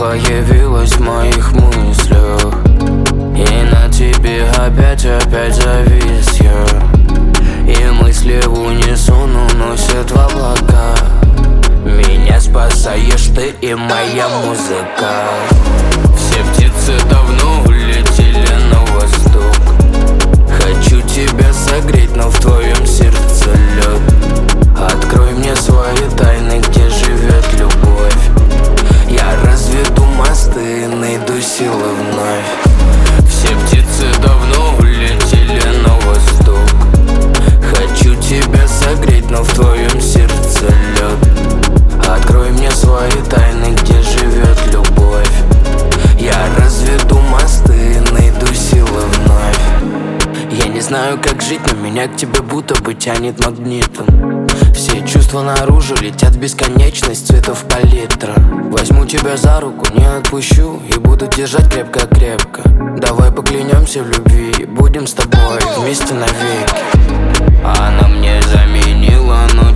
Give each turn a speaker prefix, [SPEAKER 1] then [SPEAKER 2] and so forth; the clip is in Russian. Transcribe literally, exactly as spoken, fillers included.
[SPEAKER 1] появилась в моих мыслях, и на тебе опять-опять завис я. И мысли в унисон уносят в облака. Меня спасаешь ты и моя музыка. Все птицы давно улетели на восток. Хочу тебя согреть, но в твоем сердце лед. Открой мне свои тайны, где живет любовь. Я разведу мосты, найду силы вновь. Все птицы давно улетели на восток. Хочу тебя согреть, но в твоем сердце лед. Открой мне свои тайны, где живет любовь. Я разведу мосты, найду силы вновь. Я не знаю, как жить, но меня к тебе будто бы тянет магнитом. Все чувства наружу летят в бесконечность цветов палитра. Возьму тебя за руку, не отпущу и буду держать крепко-крепко. Давай поклянемся в любви, будем с тобой вместе навеки. Она мне заменила, но